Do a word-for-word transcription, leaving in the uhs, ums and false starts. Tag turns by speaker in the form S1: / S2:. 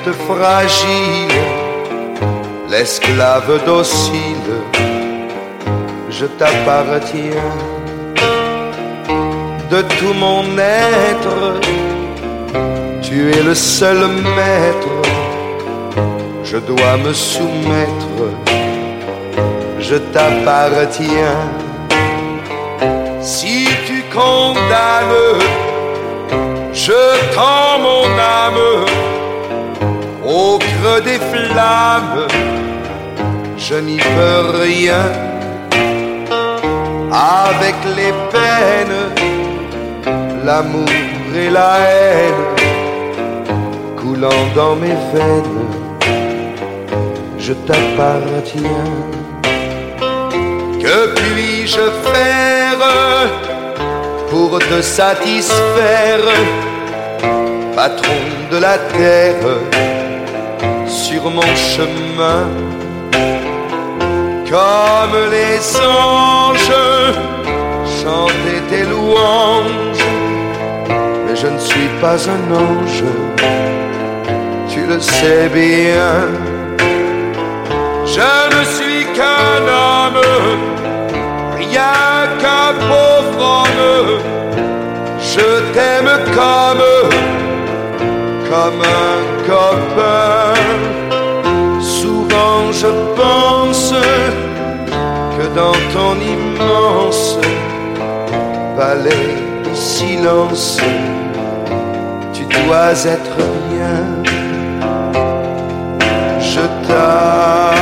S1: bête fragile, l'esclave docile, je t'appartiens. De tout mon être, tu es le seul maître, je dois me soumettre, je t'appartiens. Si tu condamnes, je tends mon âme au creux des flammes, je n'y peux rien. Avec les peines, l'amour et la haine coulant dans mes veines, je t'appartiens. Que puis-je faire pour te satisfaire, patron de la terre, sur mon chemin? Comme les anges, chanter tes louanges, mais je ne suis pas un ange, tu le sais bien. Je ne suis qu'un homme, rien qu'un pauvre homme. Je t'aime comme, comme un copain. Souvent je pense que dans ton immense palais de silence, tu dois être bien. Je t'aime.